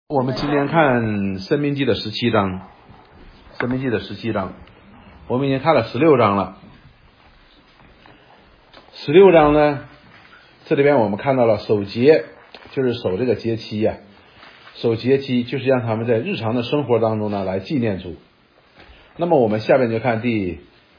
我们今天看《申命记》的17章，《申命记》的17章，我们已经看了16章了。16章呢，这里边我们看到了守节，就是守这个节期呀。守节期就是让他们在日常的生活当中呢来纪念主。那么我们下面就看第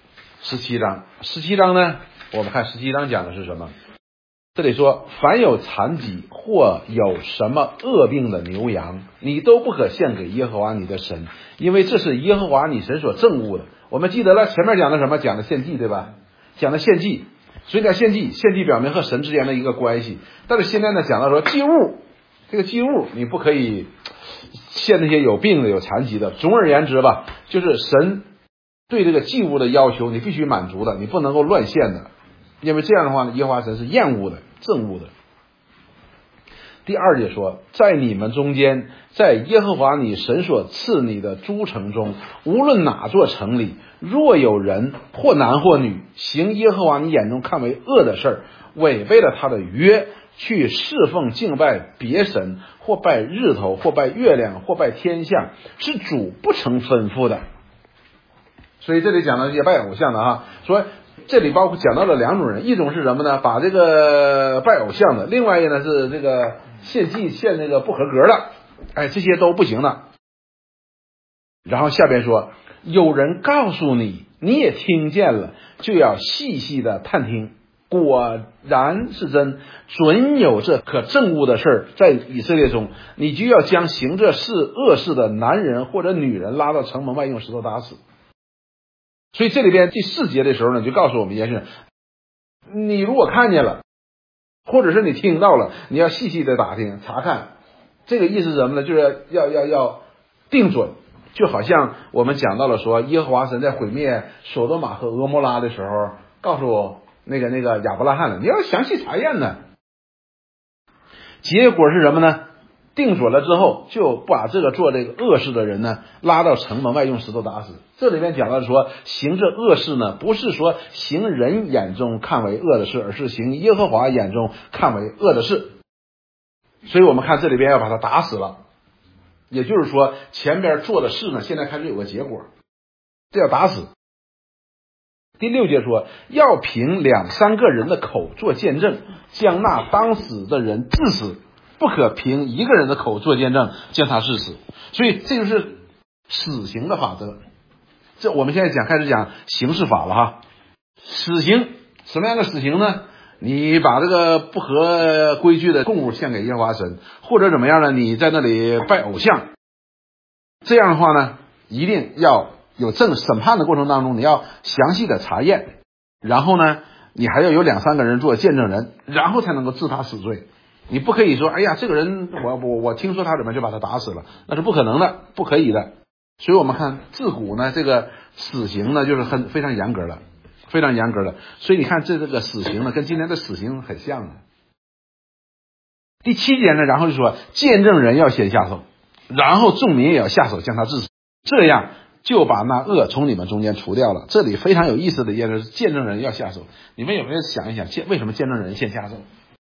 17章。17章呢，我们看17章讲的是什么？这里说，凡有残疾或有什么恶病的牛羊，你都不可献给耶和华你的神，因为这是耶和华你神所憎恶的。我们记得了前面讲的什么？讲的献祭，对吧？讲的献祭，所以呢，献祭表明和神之间的一个关系。但是现在呢，讲到说祭物，这个祭物你不可以献那些有病的、有残疾的。总而言之吧，就是神对这个祭物的要求，你必须满足的，你不能够乱献的。因为这样的话呢，耶和华神是厌恶的、憎恶的。第2节说，在你们中间，在耶和华你神所赐你的诸城中，无论哪座城里，若有人或男或女行耶和华你眼中看为恶的事，违背了他的约，去侍奉敬拜别神，或拜日头，或拜月亮，或拜天象，是主不曾吩咐的。所以这里讲到这些拜偶像的啊，说这里包括讲到了2种人，一种是什么呢？把这个拜偶像的，另外一个呢是这个献祭献这个不合格的，这些都不行的。然后下边说，有人告诉你，你也听见了，就要细细的探听，果然是真，准有这可憎恶的事在以色列中，你就要将行这事恶事的男人或者女人拉到城门外，用石头打死。所以这里边第4节的时候呢，就告诉我们一件事，你如果看见了，或者是你听到了，你要细细的打听查看。这个意思是什么呢？就是要定准。就好像我们讲到了说，耶和华神在毁灭所多玛和俄摩拉的时候，告诉我那个亚伯拉罕了，你要详细查验呢。结果是什么呢？定准了之后，就把这个做这个恶事的人呢拉到城门外，用石头打死。这里面讲到说，行这恶事呢，不是说行人眼中看为恶的事，而是行耶和华眼中看为恶的事。所以我们看这里边要把他打死了，也就是说前边做的事呢，现在开始有个结果，这要打死。第6节说，要凭2、3个人的口做见证，将那当死的人治死，不可凭1个人的口做见证，将他治死。所以这就是死刑的法则。这我们现在开始讲刑事法了哈。死刑，什么样的死刑呢？你把这个不合规矩的供物献给耶和华神，或者怎么样呢？你在那里拜偶像，这样的话呢，一定要有审判的过程当中，你要详细的查验，然后呢，你还要有2、3个人做见证人，然后才能够治他死罪。你不可以说，哎呀，这个人我听说他怎么就把他打死了，那是不可能的，不可以的。所以我们看自古呢，这个死刑呢就是非常严格的，非常严格的。所以你看这个死刑呢，跟今天的死刑很像的。第7节呢，然后就说见证人要先下手，然后众民也要下手将他治死，这样就把那恶从你们中间除掉了。这里非常有意思的一件事是见证人要下手。你们有没有想一想，为什么见证人先下手？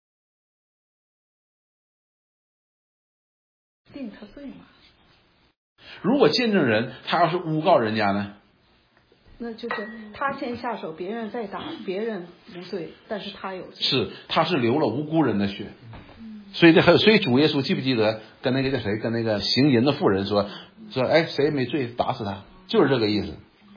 定他罪嘛。 如果见证人他要是诬告人家呢？ 那就是他先下手，别人再打，别人无罪，但是他有罪。 是，他是流了无辜人的血。所以主耶稣记不记得跟那个行淫的妇人说，谁没罪打死他，就是这个意思。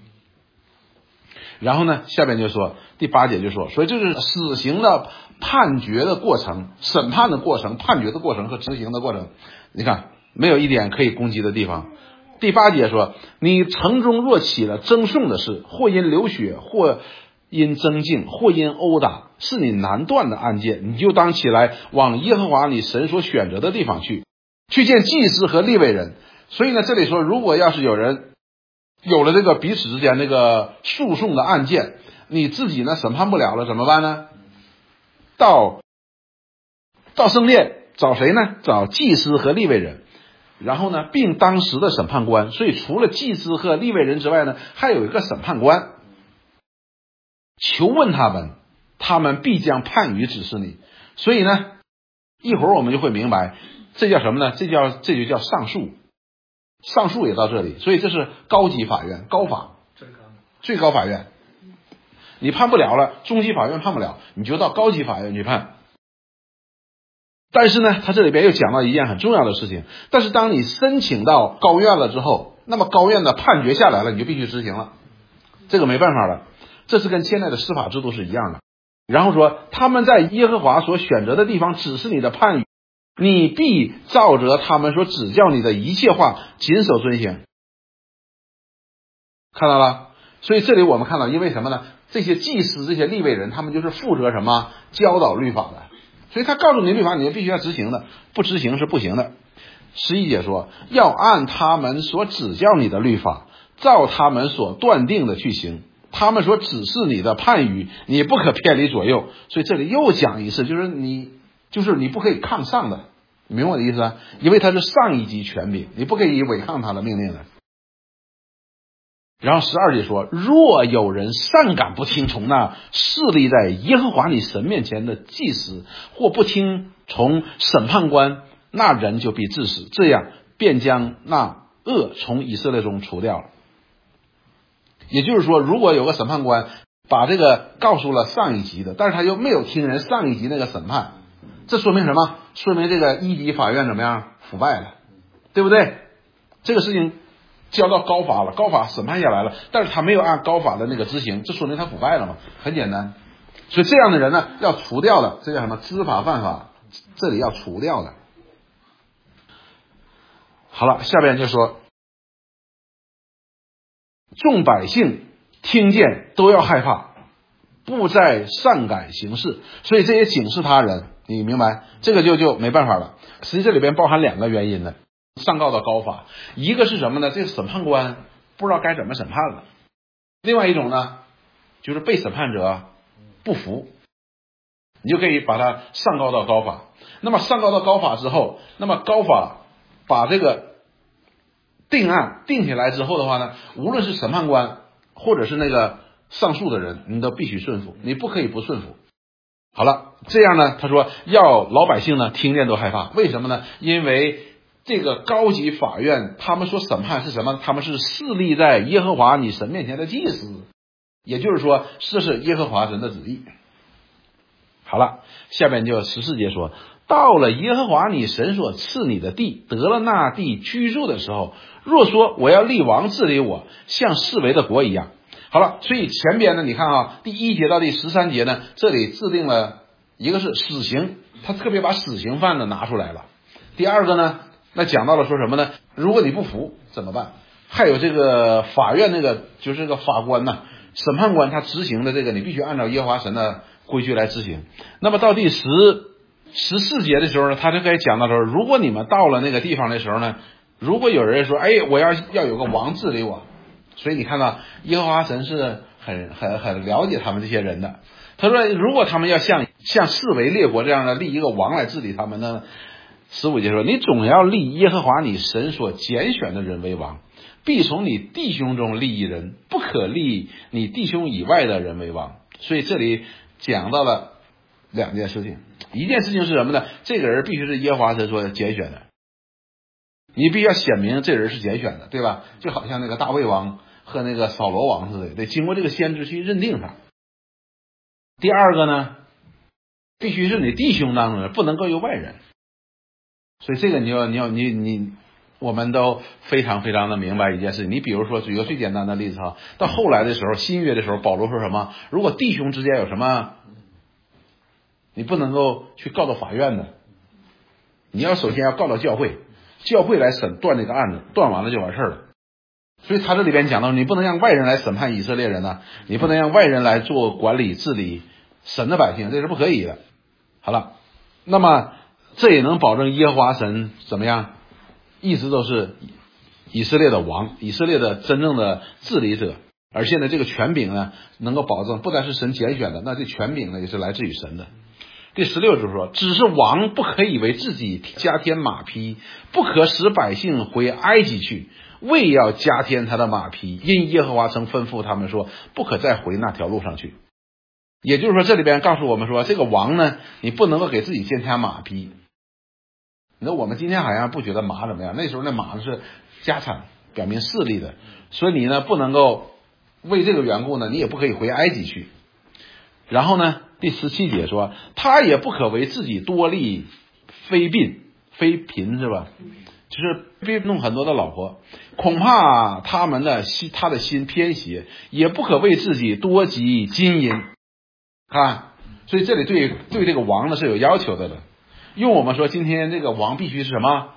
然后呢，下边就说第8节就说，所以这是死刑的判决的过程、审判的过程、判决的过程和执行的过程。你看，没有一点可以攻击的地方。第8节说，你城中若起了争讼的事，或因流血，或因争竞，或因殴打，是你难断的案件，你就当起来往耶和华你神所选择的地方去见祭司和利未人。所以呢，这里说，如果要是有人有了这个彼此之间这个诉讼的案件，你自己呢审判不了了，怎么办呢？到圣殿找谁呢？找祭司和利未人。然后呢，并当时的审判官。所以除了祭司和利未人之外呢，还有一个审判官。求问他们，他们必将判语指示你。所以呢，一会儿我们就会明白， 这叫什么呢？这就叫上诉，上诉也到这里，所以这是高级法院，高法，最高法院。你判不了了，中级法院判不了，你就到高级法院去判。但是呢，他这里边又讲到一件很重要的事情，但是当你申请到高院了之后，那么高院的判决下来了，你就必须执行了，这个没办法了，这是跟现在的司法制度是一样的。然后说他们在耶和华所选择的地方指示你的判语，你必照着他们所指教你的一切话谨守遵行。看到了？所以这里我们看到，因为什么呢？这些祭司这些利未人，他们就是负责什么？教导律法的，所以他告诉你律法，你必须要执行的，不执行是不行的。11节说，要按他们所指教你的律法，照他们所断定的去行，他们所指示你的判语，你不可偏离左右。所以这里又讲一次，就是你不可以抗上的，你明白我的意思啊？因为他是上一级权柄，你不可以违抗他的命令的。然后12节说，若有人擅敢不听从那侍立在耶和华你神面前的祭司，或不听从审判官，那人就必治死，这样便将那恶从以色列中除掉了。也就是说，如果有个审判官把这个告诉了上一级的，但是他又没有听人上一级那个审判，这说明什么？说明这个一级法院怎么样？腐败了，对不对？这个事情交到高法了，高法审判下来了，但是他没有按高法的那个执行，这说明他腐败了嘛？很简单。所以这样的人呢，要除掉的，这叫什么？知法犯法，这里要除掉的。好了，下边就说，众百姓听见都要害怕，不再擅改行事。所以这也警示他人，你明白？这个就没办法了。实际这里边包含两个原因呢。上告到高法，一个是什么呢？这个审判官不知道该怎么审判了，另外一种呢，就是被审判者不服，你就可以把它上告到高法。那么上告到高法之后，那么高法把这个定案定下来之后的话呢，无论是审判官或者是那个上诉的人，你都必须顺服，你不可以不顺服。好了，这样呢，他说要老百姓呢听见都害怕，为什么呢？因为这个高级法院他们说审判是什么？他们是侍立在耶和华你神面前的祭司，也就是说这是耶和华神的旨意。好了，下面就14节说，到了耶和华你神所赐你的地，得了那地居住的时候，若说我要立王治理我，像四围的国一样。好了，所以前边呢，你看啊，第1节到第13节呢，这里制定了一个是死刑，他特别把死刑犯呢拿出来了。第二个呢，那讲到了说什么呢？如果你不服怎么办？还有这个法院那个就是这个法官呢，审判官他执行的这个，你必须按照耶和华神的规矩来执行。那么到第14节的时候呢，他就该讲到说，如果你们到了那个地方的时候呢，如果有人说，哎，我要有个王治理我，所以你看到耶和华神是很了解他们这些人的。他说，如果他们要像四围列国这样的立一个王来治理他们呢，15节说，你总要立耶和华你神所拣选的人为王，必从你弟兄中立一人，不可立你弟兄以外的人为王。所以这里讲到了两件事情，一件事情是什么呢？这个人必须是耶和华神所拣选的，你必须要显明这人是拣选的，对吧？就好像那个大卫王和那个扫罗王似的，得经过这个先知去认定他。第二个呢，必须是你弟兄当中的，不能够有外人。所以这个你我们都非常非常的明白一件事情。你比如说举个最简单的例子哈，到后来的时候，新约的时候，保罗说什么？如果弟兄之间有什么，你不能够去告到法院的，你要首先要告到教会，教会来断这个案子，断完了就完事了。所以他这里边讲到，你不能让外人来审判以色列人呢，你不能让外人来做管理治理神的百姓，这是不可以的。好了，那么这也能保证耶和华神怎么样，一直都是以色列的王，以色列的真正的治理者。而现在这个权柄呢，能够保证不但是神拣选的，那这权柄呢也是来自于神的。第16就是说，只是王不可以为自己加添马匹，不可使百姓回埃及去，为要加添他的马匹，因耶和华曾吩咐他们说，不可再回那条路上去。也就是说，这里边告诉我们说，这个王呢，你不能够给自己添加马匹。 那我们今天好像不觉得马怎么样，那时候那马是家产，表明势力的，所以你呢不能够为这个缘故呢，你也不可以回埃及去。然后呢，第17节说，他也不可为自己多立妃嫔是吧？就是别弄很多的老婆，恐怕他的心偏邪，也不可为自己多积金银。看，所以这里对这个王呢是有要求的。用我们说，今天这个王必须是什么？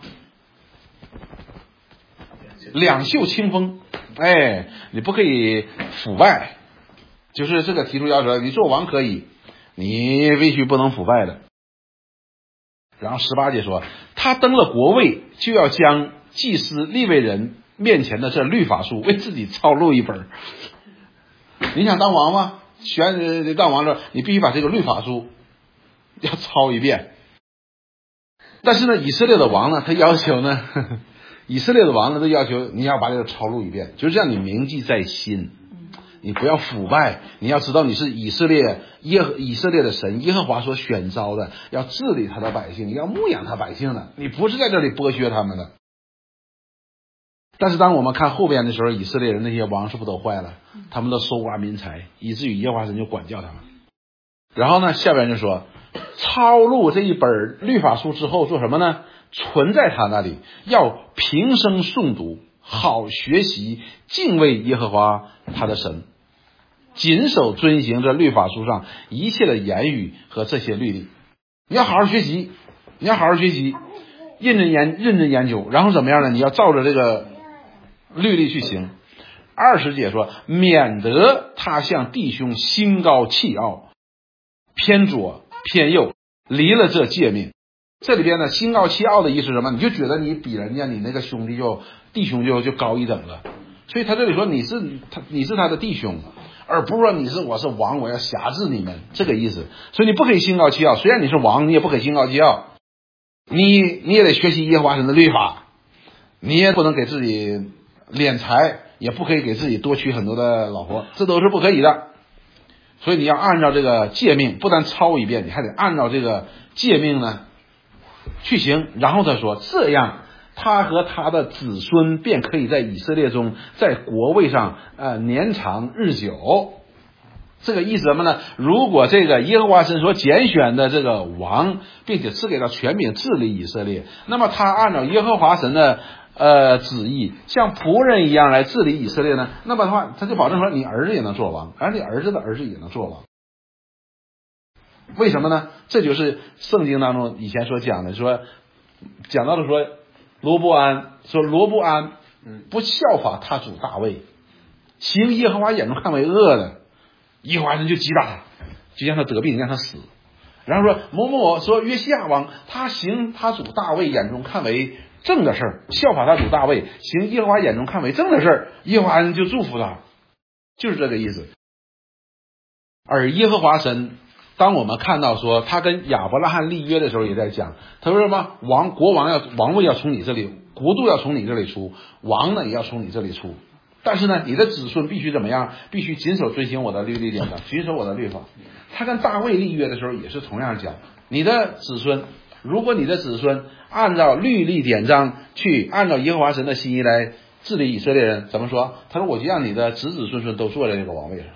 两袖清风，哎，你不可以腐败，就是这个提出要求，你做王可以，你必须不能腐败的。然后18节说，他登了国位，就要将祭司利未人面前的这律法书为自己抄录一本。你想当王吗？当王了，你必须把这个律法书要抄一遍。但是呢，以色列的王呢，他要求呢，以色列的王呢，他要求你要把这个抄录一遍，就是让你铭记在心。你不要腐败，你要知道你是以色列的神耶和华所选召的，要治理他的百姓，要牧养他百姓的，你不是在这里剥削他们的。但是当我们看后边的时候，以色列人那些王是不是都坏了？他们都搜刮民财，以至于耶和华神就管教他们。然后呢，下边就说，抄录这一本律法书之后做什么呢？存在他那里，要平生诵读，好学习敬畏耶和华他的神，谨守遵行这律法书上一切的言语和这些律例。你要好好学习，认真研究，然后怎么样呢？你要照着这个律例去行。20节说，免得他向弟兄心高气傲，偏左偏右，离了这诫命。这里边呢，心高气傲的意思是什么？你就觉得你比人家你那个弟兄就高一等了。所以他这里说你是他的弟兄，而不是说我是王，我要辖制你们，这个意思。所以你不可以心高气傲，虽然你是王，你也不可以心高气傲。你也得学习耶和华神的律法，你也不能给自己敛财，也不可以给自己多娶很多的老婆，这都是不可以的。所以你要按照这个诫命，不但抄一遍，你还得按照这个诫命呢去行。然后他说，这样他和他的子孙便可以在以色列中，在国位上年长日久。这个意思什么呢？如果这个耶和华神所拣选的这个王，并且赐给他权柄治理以色列，那么他按照耶和华神的旨意，像仆人一样来治理以色列呢，那么的话，他就保证说你儿子也能做王，而你儿子的儿子也能做王。为什么呢？这就是圣经当中以前所讲的，讲到的说罗波安不效法他主大卫，行耶和华眼中看为恶的，耶和华神就击打他，就让他得病，让他死。然后说某某说约西亚王，他行他主大卫眼中看为正的事儿，效法他主大卫，行耶和华眼中看为正的事儿，耶和华神就祝福他，就是这个意思。而耶和华神，当我们看到说他跟亚伯拉罕立约的时候，也在讲，他说什么王位要从你这里，国度要从你这里出，王呢也要从你这里出。但是呢，你的子孙必须怎么样？必须谨守遵行我的律例典章，谨守我的律法。他跟大卫立约的时候也是同样讲，你的子孙，如果你的子孙按照律例典章去按照耶和华神的心意来治理以色列人，怎么说？他说我就让你的子子孙孙都坐在这个王位上。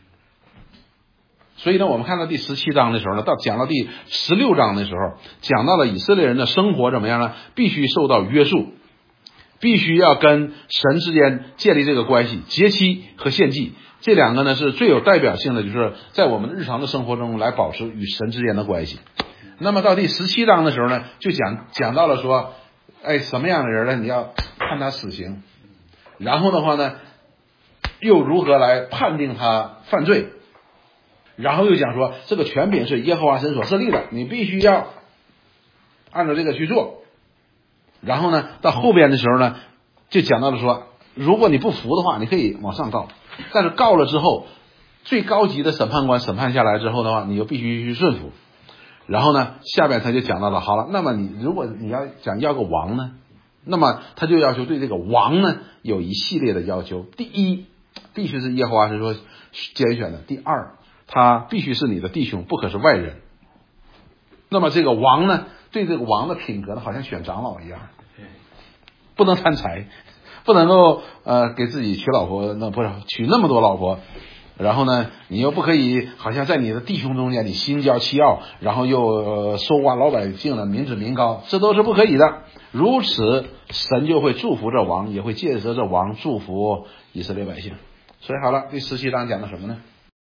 所以呢，我们看到第17章的时候呢，讲到第16章的时候，讲到了以色列人的生活怎么样呢？必须受到约束，必须要跟神之间建立这个关系，节期和献祭这两个呢是最有代表性的，就是在我们日常的生活中来保持与神之间的关系。那么到第17章的时候呢，就讲到了说，什么样的人呢？你要判他死刑，然后的话呢，又如何来判定他犯罪？然后又讲说，这个权柄是耶和华神所设立的，你必须要按照这个去做。然后呢，到后边的时候呢，就讲到了说，如果你不服的话，你可以往上告，但是告了之后，最高级的审判官审判下来之后的话，你就必须去顺服。然后呢，下边他就讲到了，好了，那么如果你要个王呢，那么他就要求对这个王呢有一系列的要求。第一，必须是耶和华神说拣选的；第二，他必须是你的弟兄，不可是外人。那么这个王呢， 对这个王的品格呢，好像选长老一样，不能贪财，不能够给自己娶老婆，那不是娶那么多老婆。然后呢，你又不可以好像在你的弟兄中间你心骄气傲，然后又搜刮老百姓的民脂民膏，这都是不可以的。如此，神就会祝福这王，也会借着这王祝福以色列百姓。所以好了，第17章讲的什么呢？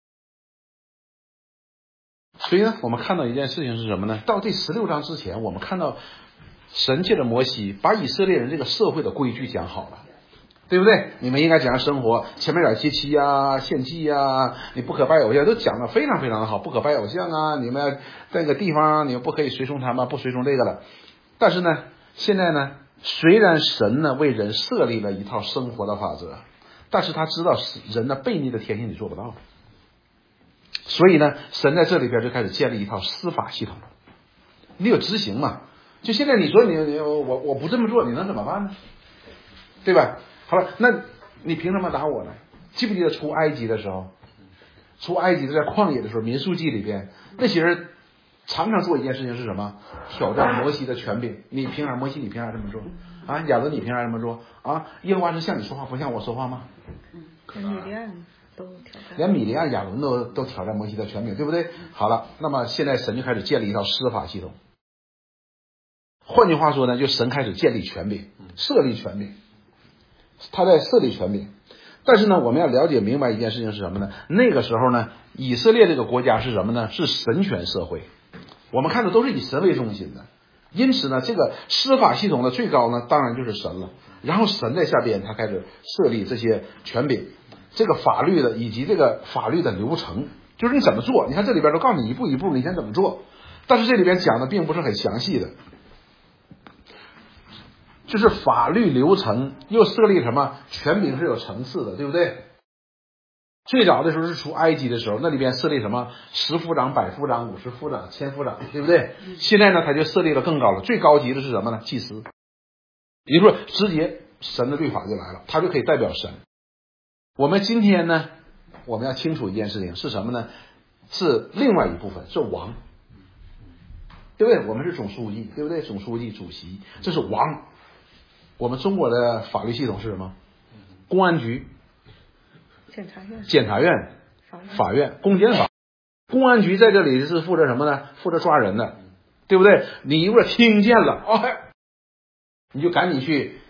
所以呢，我们看到一件事情是什么呢？到第16章之前，我们看到神借着摩西把以色列人这个社会的规矩讲好了。对不对？你们应该怎样生活？前面点节期啊、献祭啊，你不可拜偶像，都讲得非常非常的好。不可拜偶像啊，你们在那个地方你们不可以随从他们，不随从这个了。但是呢，现在呢，虽然神呢为人设立了一套生活的法则，但是他知道人的悖逆的天性你做不到，所以呢，神在这里边就开始建立一套司法系统。你有执行嘛？就现在你说我不这么做，你能怎么办呢？对吧？好了，那你凭什么打我呢？记不记得出埃及的时候，出埃及在旷野的时候，民数记里边那些人常常做一件事情是什么？挑战摩西的权柄。你凭啥？摩西你凭啥这么做啊？亚伦你凭啥这么做啊？耶和华是向你说话，不向我说话吗？连米利暗、亚伦都挑战摩西的权柄，对不对？好了，那么现在神就开始建立一套司法系统。换句话说呢，就神开始建立权柄，设立权柄。他在设立权柄，但是呢，我们要了解明白一件事情是什么呢？那个时候呢，以色列这个国家是什么呢？是神权社会，我们看的都是以神为中心的，因此呢，这个司法系统的最高呢，当然就是神了。然后神在下边，他开始设立这些权柄，这个法律的以及这个法律的流程，就是你怎么做。你看这里边都告诉你一步一步，你先怎么做，但是这里边讲的并不是很详细的。就是法律流程又设立什么权柄是有层次的，对不对？最早的时候是出埃及的时候，那里边设立什么10夫长、100夫长、50夫长、1000夫长，对不对？现在呢，他就设立了更高了，最高级的是什么呢？祭司，也就是说直接神的律法就来了，他就可以代表神。我们今天呢，我们要清楚一件事情是什么呢？是另外一部分，是王，对不对？我们是总书记，对不对？总书记、主席，这是王。我们中国的法律系统是什么？公安局、检察院、法院、公检法。公安局在这里是负责什么呢？负责抓人的，对不对？你如果听见了，你就赶紧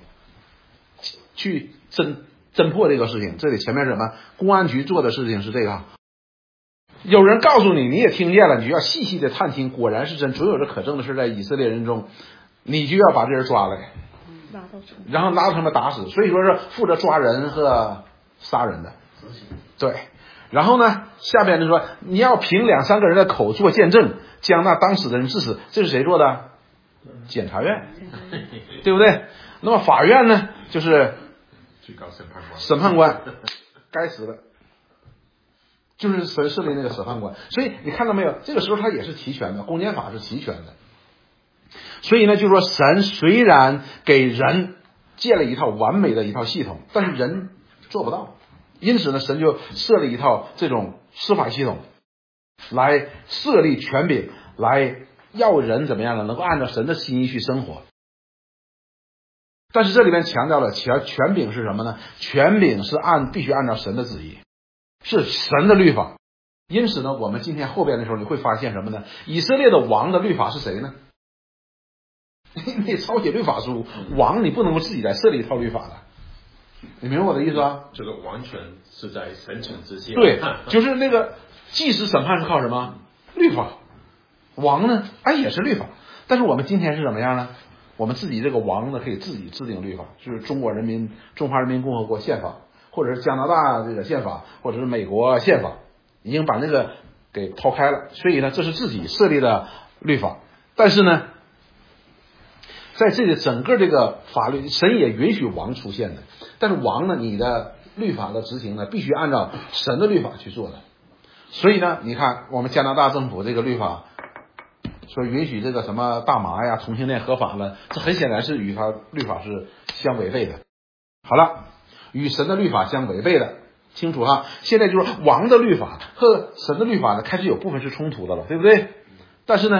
去侦破这个事情。这里前面是什么？公安局做的事情是这个。有人告诉你，你也听见了，你就要细细的探听，果然是真，总有着可证的事在以色列人中，你就要把这人抓来。然后拿他们打死，所以说是负责抓人和杀人的。对，然后呢，下边就说你要凭2、3个人的口做见证，将那当死的人致死，这是谁做的？检察院，对不对？那么法院呢，就是最高审判官，该死的，就是神设立那个审判官。所以你看到没有？这个时候他也是齐全的，公检法是齐全的。所以呢，就是说神虽然给人建了一套完美的一套系统，但是人做不到，因此呢，神就设立一套这种司法系统，来设立权柄，来要人怎么样呢？能够按照神的心意去生活。但是这里面强调了权柄是什么呢？权柄是必须按照神的旨意，是神的律法。因此呢，我们今天后边的时候你会发现什么呢？以色列的王的律法是谁呢？你得抄写律法书，王你不能够自己来设立一套律法的，你明白我的意思啊？ 这个完全是在神权之下。 对，就是那个祭司审判是靠什么？律法。王呢，也是律法。但是我们今天是怎么样呢？我们自己这个王呢，可以自己制定律法，就是中华人民共和国宪法，或者是加拿大这个宪法，或者是美国宪法，已经把那个给抛开了。所以呢，这是自己设立的律法。但是呢，在这里整个这个法律，神也允许王出现的，但是王呢，你的律法的执行呢，必须按照神的律法去做的。所以呢，你看我们加拿大政府这个律法说允许这个什么大麻呀、同性恋合法了，这很显然是与他律法是相违背的。好了，与神的律法相违背的，清楚哈。现在就是王的律法和神的律法呢，开始有部分是冲突的了，对不对？但是呢，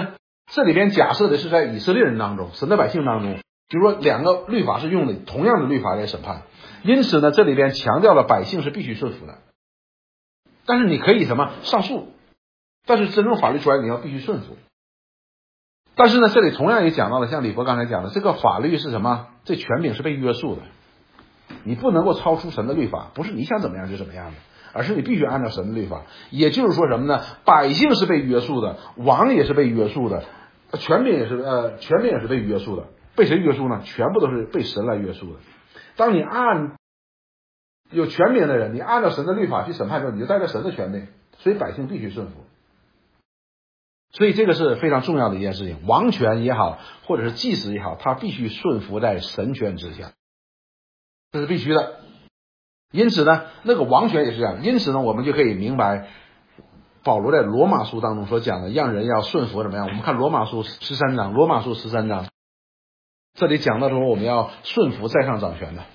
这里边假设的是在以色列人当中，神的百姓当中，就是说两个律法是用的同样的律法来审判，因此呢，这里边强调了百姓是必须顺服的。但是你可以什么上诉，但是真正法律出来你要必须顺服。但是呢，这里同样也讲到了，像李博刚才讲的，这个法律是什么？这权柄是被约束的，你不能够超出神的律法，不是你想怎么样就怎么样的，而是你必须按照神的律法。也就是说什么呢？百姓是被约束的，王也是被约束的，权柄也是被约束的。被谁约束呢？全部都是被神来约束的。当你按有权柄的人，你按照神的律法去审判的时候，你就带着神的权柄，所以百姓必须顺服。所以这个是非常重要的一件事情，王权也好，或者是祭司也好，他必须顺服在神权之下，这是必须的。因此呢，那个王权也是这样。因此呢，我们就可以明白保罗在罗马书当中所讲的，让人要顺服怎么样？我们看罗马书13章，这里讲到说我们要顺服在上掌权的，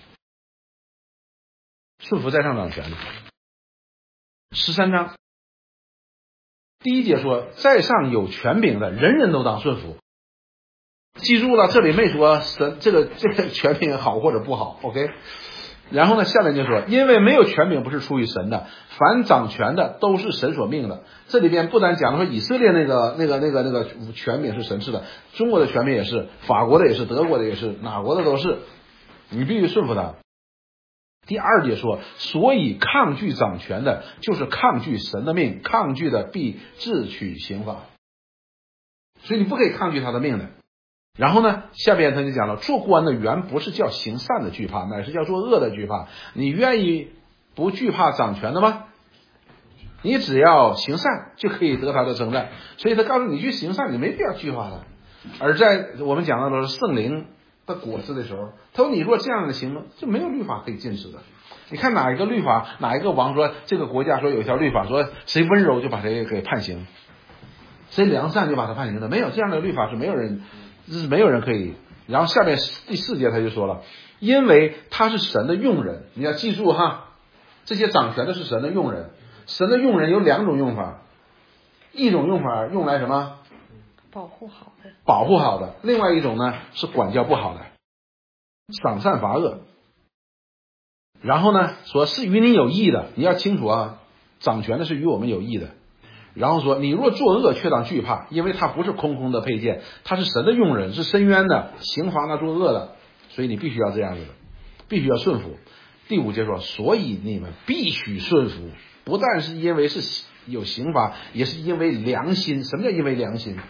顺服在上掌权的。13章第1节说，在上有权柄的，人人都当顺服。记住了，这里没说神这个权柄好或者不好 ，OK。然后呢，下面就说，因为没有权柄不是出于神的，凡掌权的都是神所命的。这里边不单讲说以色列那个权柄是神赐的，中国的权柄也是，法国的也是，德国的也是，哪国的都是，你必须顺服他。第2节说，所以抗拒掌权的，就是抗拒神的命，抗拒的必自取刑罚。所以你不可以抗拒他的命的。然后呢，下边他就讲了，做官的原不是叫行善的惧怕，乃是叫做恶的惧怕。你愿意不惧怕掌权的吗？你只要行善就可以得他的称赞。所以他告诉你去行善，你没必要惧怕他。而在我们讲到的是圣灵的果子的时候，他说你若这样的行，就没有律法可以禁止的。你看哪一个律法，哪一个王说这个国家说有一条律法说谁温柔就把谁给判刑，谁良善就把他判刑的，没有这样的律法，是没有人可以。然后下面第4节他就说了，因为他是神的用人，你要记住哈，这些掌权的是神的用人。神的用人有2种用法，一种用法用来什么？ 保护好的。 另外一种呢是管教不好的，赏善罚恶。然后呢说是与你有益的，你要清楚啊，掌权的是与我们有益的。然后说你若作恶却当惧怕，因为他不是空空的佩剑，他是神的用人，是深渊的，刑罚那作恶的，所以你必须要这样子的，必须要顺服。第5节说，所以你们必须顺服，不但是因为是有刑罚，也是因为良心。什么叫因为良心？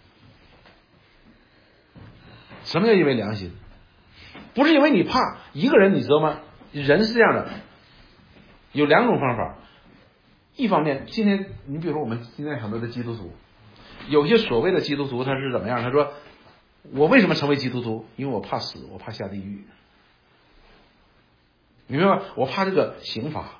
什么叫因为良心？不是因为你怕一个人，你知道吗？人是这样的，有2种方法。一方面，今天你比如说我们今天很多的基督徒，有些所谓的基督徒他是怎么样？他说我为什么成为基督徒？因为我怕死，我怕下地狱，你明白吗？我怕这个刑罚。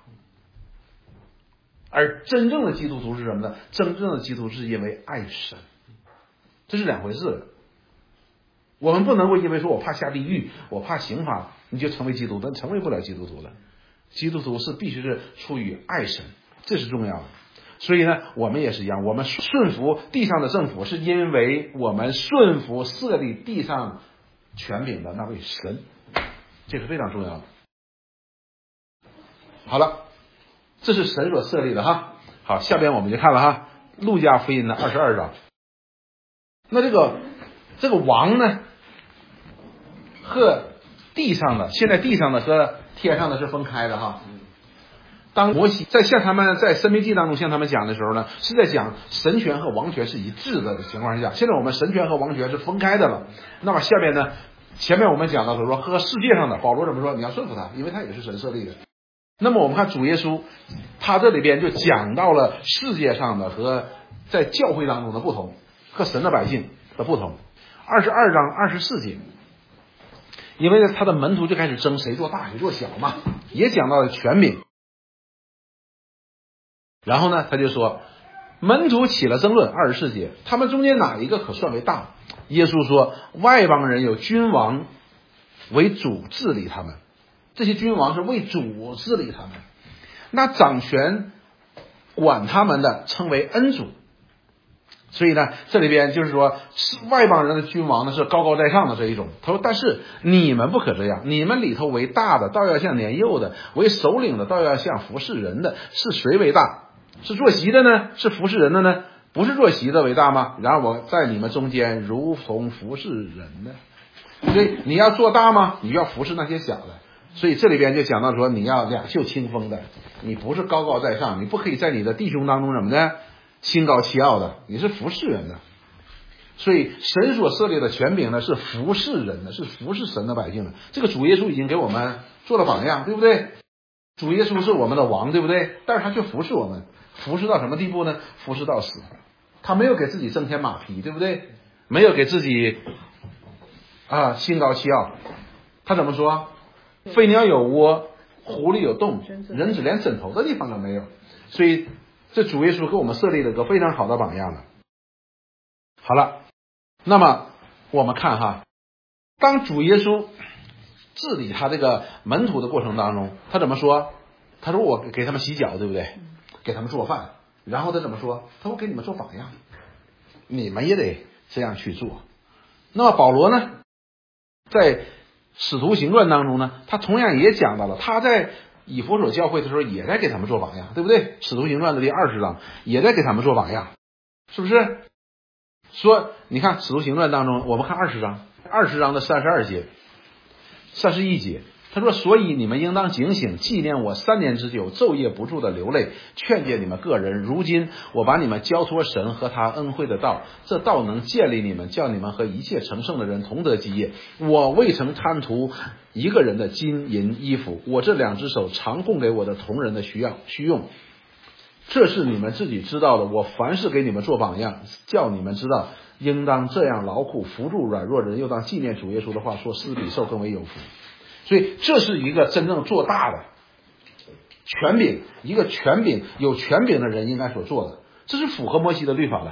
而真正的基督徒是什么呢？真正的基督徒是因为爱神，这是2回事。我们不能够因为说我怕下地狱，我怕刑罚，你就成为基督徒，成为不了基督徒的。基督徒是必须是出于爱神，这是重要的。所以呢，我们也是一样，我们顺服地上的政府，是因为我们顺服设立地上权柄的那位神，这是非常重要的。好了，这是神所设立的哈。好，下边我们就看了哈，路加福音的22章。那这个王呢，和地上的，现在地上的和天上的是分开的哈。当摩西在向他们在申命记当中向他们讲的时候呢，是在讲神权和王权是一致的情况下。现在我们神权和王权是分开的了。那么下边呢，前面我们讲到说和世界上的，保罗怎么说？你要顺服他，因为他也是神设立的。那么我们看主耶稣，他这里边就讲到了世界上的和在教会当中的不同，和神的百姓的不同。22章24节，因为他的门徒就开始争谁做大谁做小嘛，也讲到了权柄。然后呢，他就说门徒起了争论。24节，他们中间哪一个可算为大？耶稣说，外邦人有君王为主治理他们，这些君王是为主治理他们，那掌权管他们的称为恩主。 所以呢，这里边就是说，外邦人的君王呢是高高在上的这一种。他说，但是你们不可这样，你们里头为大的，倒要像年幼的；为首领的，倒要像服侍人的。是谁为大？是坐席的呢？是服侍人的呢？不是坐席的为大吗？然而我在你们中间如同服侍人的。所以你要做大吗？你要服侍那些小的。所以这里边就讲到说，你要两袖清风的，你不是高高在上，你不可以在你的弟兄当中什么呢？心高气傲的，你是服侍人的。所以神所设立的权柄呢，是服侍人的，是服侍神的百姓的。这个主耶稣已经给我们做了榜样，对不对？主耶稣是我们的王，对不对？但是他却服侍我们，服侍到什么地步呢？服侍到死。他没有给自己增添马匹，对不对？没有给自己心高气傲。他怎么说？飞鸟有窝，狐狸有洞，人子连枕头的地方都没有。所以这主耶稣给我们设立了个非常好的榜样了。好了，那么我们看哈，当主耶稣治理他这个门徒的过程当中，他怎么说？他说我给他们洗脚，对不对？给他们做饭。然后他怎么说？他说给你们做榜样，你们也得这样去做。那么保罗呢，在使徒行传当中呢，他同样也讲到了，他在以弗所教会的时候也在给他们做榜样，对不对？使徒行传的第20章也在给他们做榜样，是不是？说你看使徒行传当中，我们看20章的32节31节，他说，所以你们应当警醒，纪念我3年之久，昼夜不住的流泪，劝诫你们个人。如今我把你们交托神和他恩惠的道，这道能建立你们，叫你们和一切成圣的人同得基业。我未曾贪图一个人的金银衣服，我这2只手常供给我的同人的需用，这是你们自己知道的。我凡事给你们做榜样，叫你们知道应当这样劳苦，扶助软弱人，又当纪念主耶稣的话说，施比受更为有福。所以这是一个真正做大的权柄，一个权柄有权柄的人应该所做的，这是符合摩西的律法的，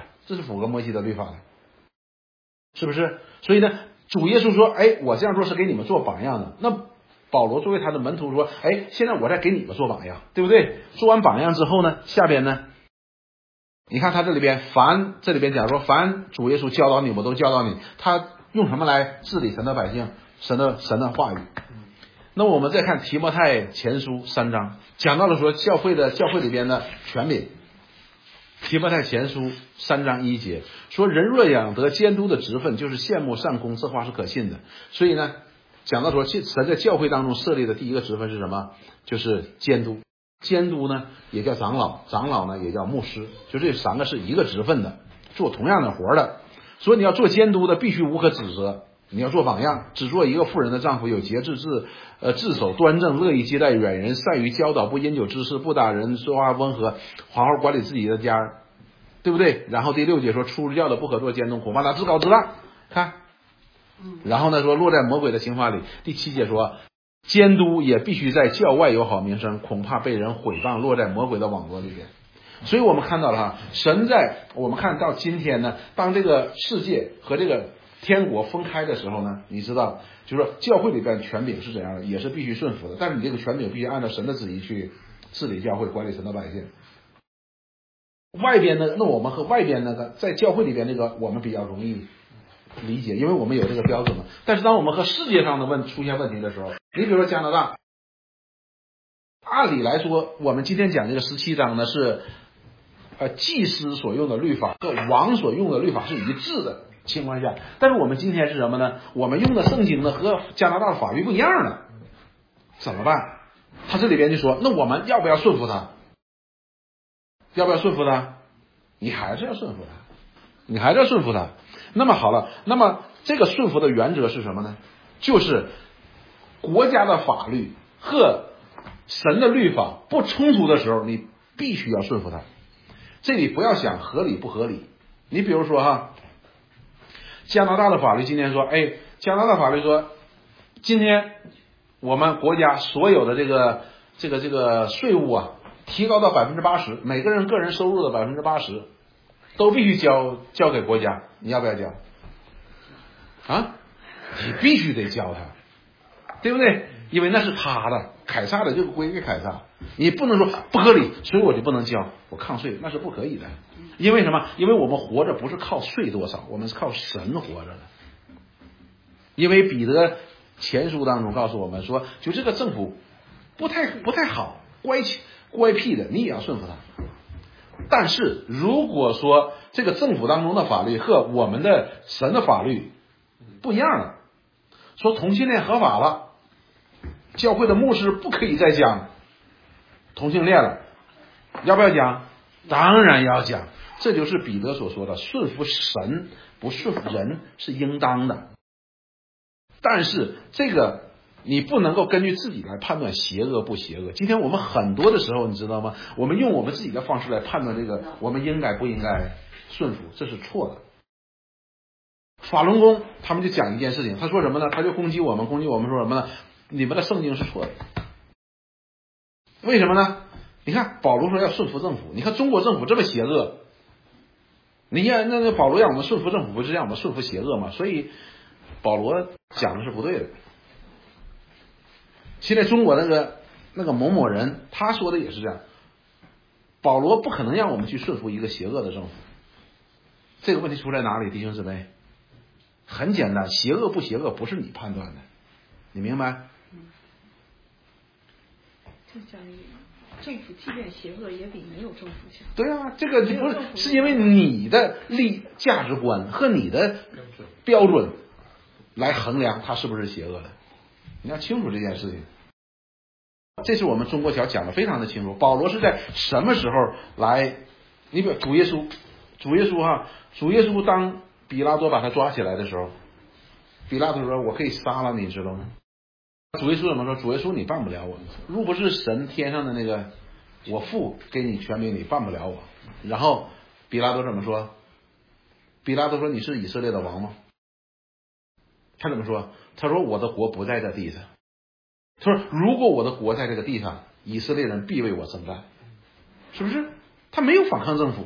是不是？所以呢，主耶稣说，我这样做是给你们做榜样的。那保罗作为他的门徒说，现在我在给你们做榜样，对不对？做完榜样之后呢，下边呢，你看他这里边这里边讲说，凡主耶稣教导你，我都教导你。他用什么来治理神的百姓？神的话语。那我们再看提摩太前书3章，讲到了说教会里边的权柄。提摩太前书3章1节说，人若养得监督的职分，就是羡慕善功，这话是可信的。所以呢，讲到说神在教会当中设立的第一个职分是什么？就是监督。监督呢也叫长老，长老呢也叫牧师，就这3个是一个职分的，做同样的活的。所以你要做监督的必须无可指责，你要做榜样，只做一个妇人的丈夫，有节制，自守端正，乐意接待远人，善于教导，不饮酒滋事，不打人，说话温和，好好管理自己的家，对不对？然后第6节说，出教的不可做监督，恐怕他自高自大。看，然后呢说落在魔鬼的刑罚里。第7节说，监督也必须在教外有好名声，恐怕被人毁谤，落在魔鬼的网络里边。所以我们看到了神在我们看到今天呢，当这个世界和这个天国分开的时候呢，你知道，就是说教会里边权柄是怎样的，也是必须顺服的，但是你这个权柄必须按照神的旨意去治理教会，管理神的百姓。外边那我们和外边那个在教会里边那个我们比较容易理解，因为我们有这个标准嘛。但是当我们和世界上的出现问题的时候，你比如说加拿大，按理来说我们今天讲这个17章呢是祭司所用的律法和王所用的律法是一致的情况下，但是我们今天是什么呢？我们用的圣经呢和加拿大的法律不一样了，怎么办？他这里边就说，那我们要不要顺服他？你还是要顺服他。那么好了，那么这个顺服的原则是什么呢？就是国家的法律和神的律法不冲突的时候，你必须要顺服他。这里不要想合理不合理。你比如说加拿大的法律今天说，加拿大法律说，今天我们国家所有的这个税务提高到80%，每个人个人收入的80%都必须交给国家，你要不要交？你必须得交他，对不对？因为那是他的，凯撒的就归给凯撒，你不能说不合理，所以我就不能交，我抗税，那是不可以的。 因为什么？因为我们活着不是靠税多少，我们是靠神活着的。因为彼得前书当中告诉我们说，就这个政府不太好，乖僻的，你也要顺服他。但是如果说这个政府当中的法律和我们的神的法律不一样了，说同性恋合法了，教会的牧师不可以再讲同性恋了，要不要讲？当然要讲。这就是彼得所说的，顺服神不顺服人是应当的。但是这个你不能够根据自己来判断邪恶不邪恶。今天我们很多的时候，你知道吗？我们用我们自己的方式来判断这个我们应该不应该顺服，这是错的。法轮功他们就讲一件事情，他说什么呢？他就攻击我们说什么呢？你们的圣经是错的。为什么呢？你看保罗说要顺服政府，你看中国政府这么邪恶，你看那保罗让我们顺服政府，不是让我们顺服邪恶吗？所以保罗讲的是不对的。现在中国那个某某人他说的也是这样，保罗不可能让我们去顺服一个邪恶的政府。这个问题出在哪里，弟兄姊妹？很简单，邪恶不邪恶不是你判断的，你明白？ 就讲政府即便邪恶也比没有政府强。 对啊，这个不是，是因为你的价值观和你的标准来衡量它是不是邪恶的，你要清楚这件事情。这是我们中国条讲的非常的清楚。保罗是在什么时候来？你比如主耶稣当比拉多把他抓起来的时候，比拉多说我可以杀了你，知道吗？主耶稣怎么说？主耶稣你办不了我，若不是神天上的那个我父给你权柄，你办不了我。然后比拉多怎么说？比拉多说你是以色列的王吗？他怎么说？他说我的国不在这地上。他说如果我的国在这个地上，以色列人必为我征战，是不是？他没有反抗政府，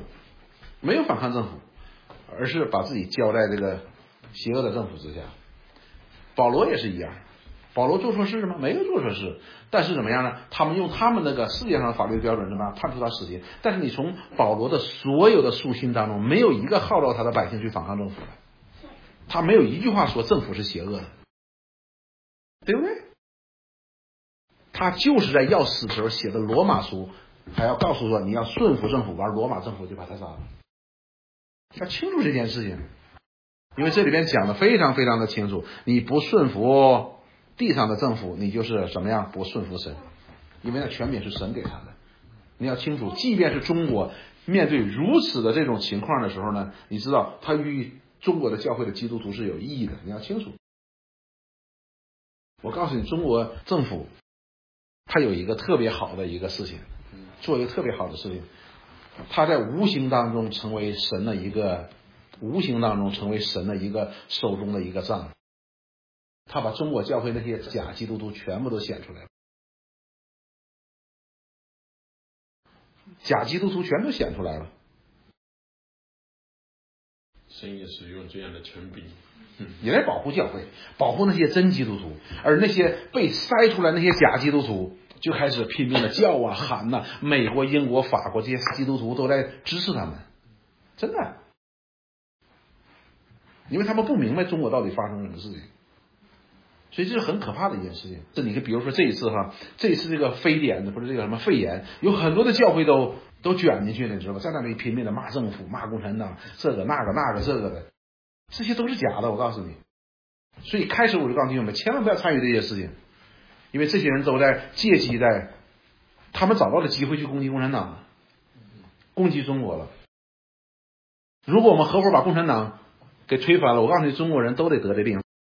而是把自己交在这个邪恶的政府之下。保罗也是一样，保罗做错事吗？没有做错事，但是怎么样呢？他们用他们那个世界上的法律标准，怎么样判处他死刑？但是你从保罗的所有的书信当中，没有一个号召他的百姓去反抗政府的，他没有一句话说政府是邪恶的，对不对？他就是在要死的时候写的罗马书，还要告诉说你要顺服政府，完罗马政府就把他杀了。要清楚这件事情，因为这里边讲的非常非常的清楚，你不顺服地上的政府，你就是什么样？不顺服神，因为那权柄是神给他的。你要清楚，即便是中国面对如此的这种情况的时候呢，你知道他与中国的教会的基督徒是有意义的，你要清楚。我告诉你，中国政府他有一个特别好的一个事情，做一个特别好的事情，他在无形当中成为神的一个手中的一个杖，他把中国教会那些假基督徒全部都显出来了，假基督徒全都显出来了。 神也使用这样的权柄， 也来保护教会，保护那些真基督徒，而那些被筛出来那些假基督徒就开始拼命的叫啊喊啊，美国、英国、法国这些基督徒都在支持他们，真的，因为他们不明白中国到底发生什么事情，所以这是很可怕的一件事情。这你看，比如说这一次这个非典的，不是这个什么肺炎，有很多的教会都卷进去了，你知道吧？在那里拼命的骂政府、骂共产党，这个那个这个的，这些都是假的，我告诉你。所以开始我就告诉你们，千万不要参与这些事情，因为这些人都在借机他们找到了机会去攻击共产党，攻击中国了。如果我们合伙把共产党给推翻了，我告诉你，中国人都得得这病。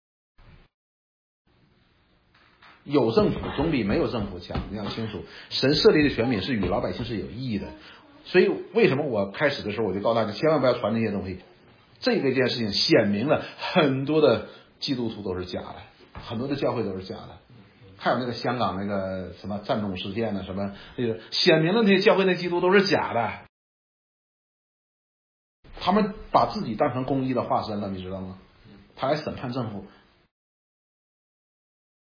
有政府总比没有政府强，你要清楚，神设立的权柄是与老百姓是有意义的。所以为什么我开始的时候我就告诉大家，千万不要传这些东西。这个件事情显明了很多的基督徒都是假的，很多的教会都是假的。还有那个香港那个什么占中事件呢，什么这个显明了那些教会那基督都是假的，他们把自己当成公义的化身了，你知道吗？他来审判政府。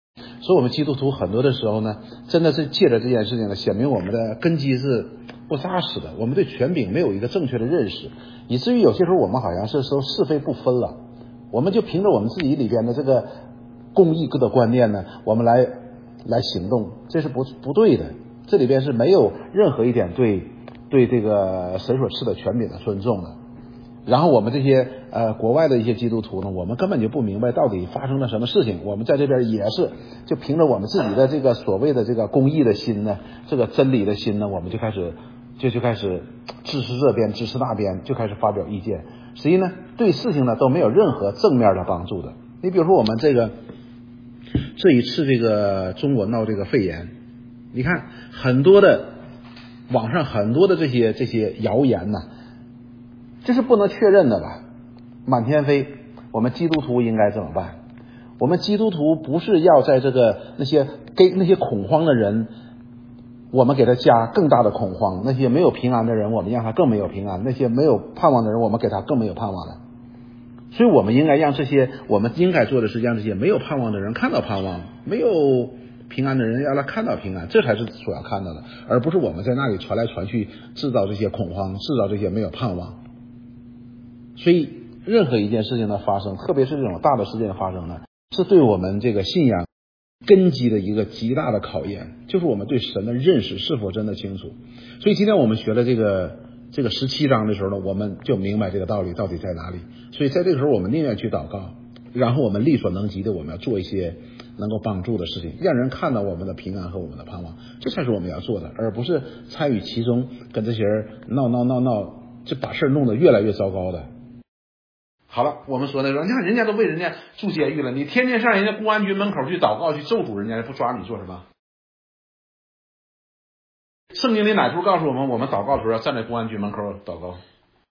所以我们基督徒很多的时候呢，真的是借着这件事情呢，显明我们的根基是不扎实的，我们对权柄没有一个正确的认识，以至于有些时候我们好像是说是非不分了，我们就凭着我们自己里边的这个公义的观念呢，我们来行动，这是不对的。这里边是没有任何一点对这个神所赐的权柄的尊重的。然后我们这些国外的一些基督徒呢，我们根本就不明白到底发生了什么事情，我们在这边也是就凭着我们自己的这个所谓的这个公义的心呢，这个真理的心呢，我们就开始支持这边支持那边，就开始发表意见，实际呢对事情呢都没有任何正面的帮助的。你比如说我们这一次这个中国闹这个肺炎，你看很多的网上很多的这些谣言呢，这是不能确认的吧，满天飞。我们基督徒应该怎么办？我们基督徒不是要在这个给那些恐慌的人，我们给他加更大的恐慌，那些没有平安的人，我们让他更没有平安，那些没有盼望的人，我们给他更没有盼望了。所以我们应该让我们应该做的是让这些没有盼望的人看到盼望，没有平安的人让他看到平安，这才是所要看到的，而不是我们在那里传来传去，制造这些恐慌，制造这些没有盼望。所以任何一件事情的发生，特别是这种大的事件发生呢，是对我们这个信仰根基的一个极大的考验，就是我们对神的认识是否真的清楚。所以今天我们学了这个17章的时候呢，我们就明白这个道理到底在哪里。所以在这个时候我们宁愿去祷告，然后我们力所能及的我们要做一些能够帮助的事情，让人看到我们的平安和我们的盼望，这才是我们要做的，而不是参与其中跟这些人闹，就把事弄得越来越糟糕的。好了，我们说那个，你看人家都为人家住监狱了，你天天上人家公安局门口去祷告去咒诅人家，不抓你做什么？圣经里哪处告诉我们祷告的时候要站在公安局门口祷告？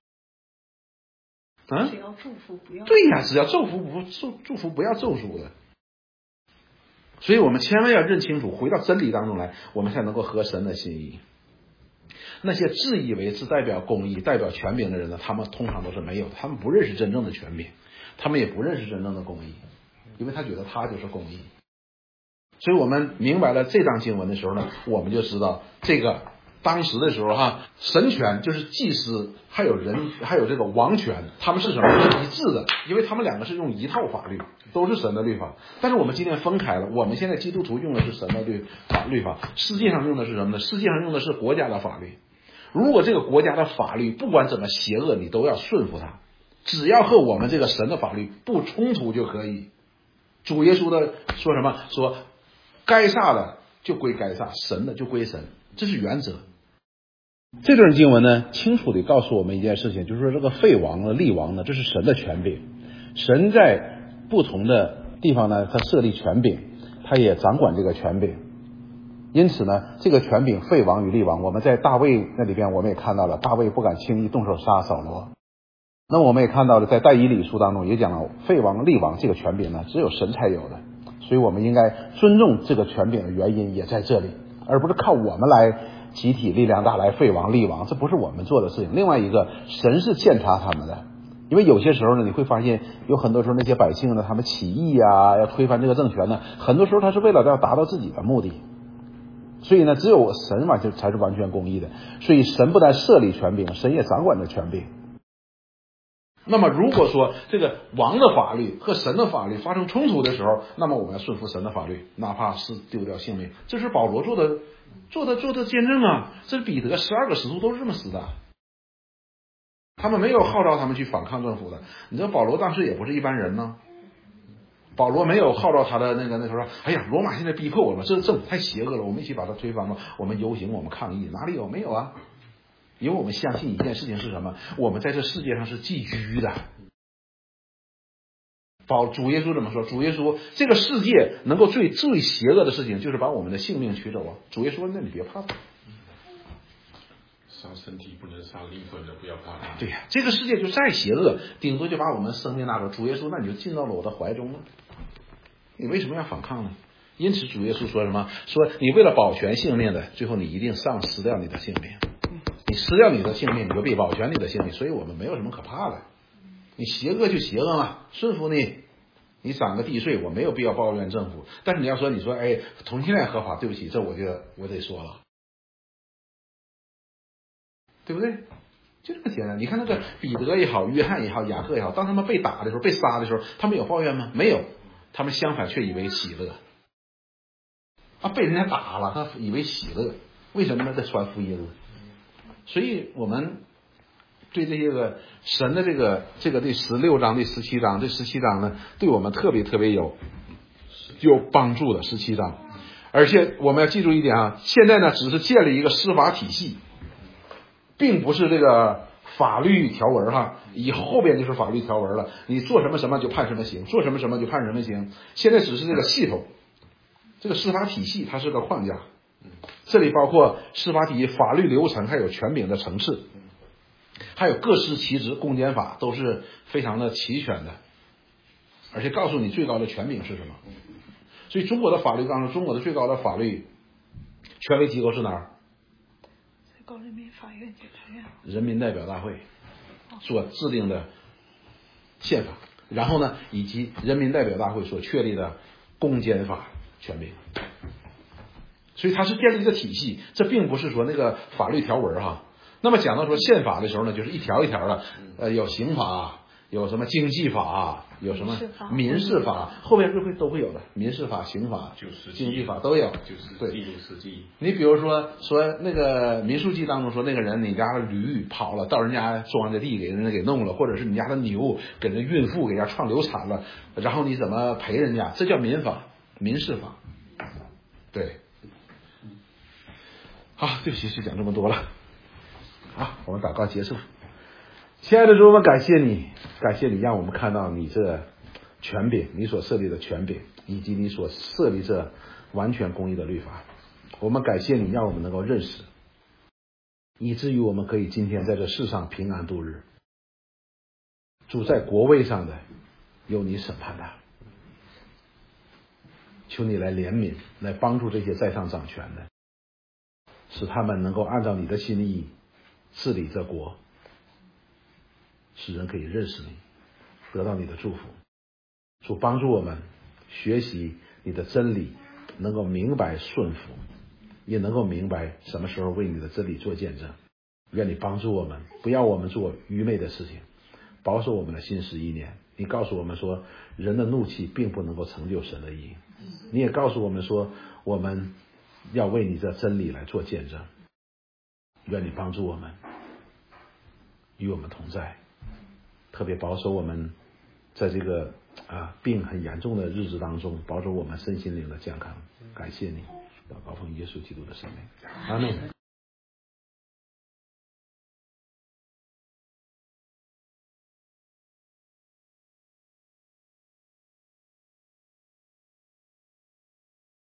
只要祝福不要。 对呀，只要祝福不要咒诅的。所以我们千万要认清楚，回到真理当中来，我们才能够合神的心意。那些自以为是代表公义、代表权柄的人呢，他们通常都是没有的，他们不认识真正的权柄，他们也不认识真正的公义，因为他觉得他就是公义。所以我们明白了这章经文的时候呢，我们就知道这个当时的时候神权就是祭司还有这个王权，他们是什么？是一致的，因为他们两个是用一套法律，都是神的律法。但是我们今天分开了，我们现在基督徒用的是神的律法，世界上用的是什么呢？世界上用的是国家的法律。如果这个国家的法律不管怎么邪恶，你都要顺服它，只要和我们这个神的法律不冲突就可以。主耶稣的说什么？说该撒的就归该撒，神的就归神，这是原则。这段经文呢，清楚地告诉我们一件事情，就是说这个废王呢、立王呢，这是神的权柄。神在不同的地方呢，他设立权柄，他也掌管这个权柄。因此呢，这个权柄废王与立王，我们在大卫那里边我们也看到了，大卫不敢轻易动手杀扫罗。那我们也看到了，在但以理书当中也讲了，废王立王这个权柄呢，只有神才有的，所以我们应该尊重这个权柄的原因也在这里，而不是靠我们来集体力量大来废王立王，这不是我们做的事情。另外一个，神是鉴察他们的，因为有些时候呢，你会发现有很多时候那些百姓呢，他们起义要推翻这个政权呢，很多时候他是为了要达到自己的目的。所以呢，只有神才是完全公义的。所以神不但设立权柄，神也掌管着权柄。那么如果说这个王的法律和神的法律发生冲突的时候，那么我们要顺服神的法律，哪怕是丢掉性命。这是保罗做的见证啊，这是彼得12个使徒都是这么死的。他们没有号召他们去反抗政府的。你知道保罗当时也不是一般人呢。保罗没有号召他的那时候说，哎呀，罗马现在逼迫我们，这个政府太邪恶了，我们一起把它推翻吧，我们游行，我们抗议，哪里有？没有啊。因为我们相信一件事情是什么？我们在这世界上是寄居的。主耶稣怎么说？主耶稣这个世界能够最邪恶的事情就是把我们的性命取走啊。主耶稣说，那你别怕。 杀身体不能杀灵魂的，不要怕。 对呀，这个世界就再邪恶，顶多就把我们生命拿走。主耶稣，那你就进到了我的怀中了。你为什么要反抗呢？因此主耶稣说什么？说你为了保全性命的，最后你一定丧失掉你的性命。你失掉你的性命，你就必保全你的性命。所以我们没有什么可怕的。你邪恶就邪恶嘛，顺服你， 你涨个地税，我没有必要抱怨政府。但是你说哎，同性恋合法，对不起，这我得说了，对不对？就这么简单。你看那个彼得也好，约翰也好，雅各也好，当他们被打的时候、被杀的时候，他们有抱怨吗？没有，他们相反却以为喜乐。被人家打了，他以为喜乐，为什么呢？在传福音了。所以我们对这些个神的这个第16章、第17章，这17章呢，对我们特别有帮助的17章。而且我们要记住一点啊，现在呢只是建立一个司法体系，并不是这个法律条文哈，以后边就是法律条文了，你做什么什么就判什么刑，做什么什么就判什么刑。现在只是这个系统，这个司法体系它是个框架，这里包括司法体系、法律流程，还有权柄的层次，还有各司其职，公检法都是非常的齐全的，而且告诉你最高的权柄是什么。所以中国的法律当中，中国的最高的法律权威机构是哪儿？ 最高人民法院、检察院、 人民代表大会所制定的宪法，然后呢，以及人民代表大会所确立的公检法权柄。所以它是建立一个体系，这并不是说那个法律条文哈。那么讲到说宪法的时候呢，就是一条一条的，有刑法，有什么经济法，有什么民事法，后面都会有的，民事法、刑法、经济法都有。 对，第60纪。 你比如说那个民数记当中说，那个人你家的驴跑了，到人家庄稼地给人家给弄了，或者是你家的牛给人孕妇给人家创流产了，然后你怎么赔人家？这叫民法、民事法。对。好，对不起，就讲这么多了。好，我们祷告结束。亲爱的主，我们感谢你，让我们看到你这权柄，你所设立的权柄，以及你所设立这完全公义的律法。我们感谢你，让我们能够认识，以至于我们可以今天在这世上平安度日。主在国位上的有你审判的，求你来怜悯，来帮助这些在上掌权的，使他们能够按照你的心意治理这国，使人可以认识你，得到你的祝福。主帮助我们学习你的真理，能够明白顺服，也能够明白什么时候为你的真理做见证。愿你帮助我们，不要我们做愚昧的事情，保守我们的心思意念。你告诉我们说，人的怒气并不能够成就神的义。你也告诉我们说，我们要为你这真理来做见证。愿你帮助我们，与我们同在，特别保守我们在这个病很严重的日子当中，保守我们身心灵的健康。感谢你，祷告奉耶稣基督的圣名，阿们。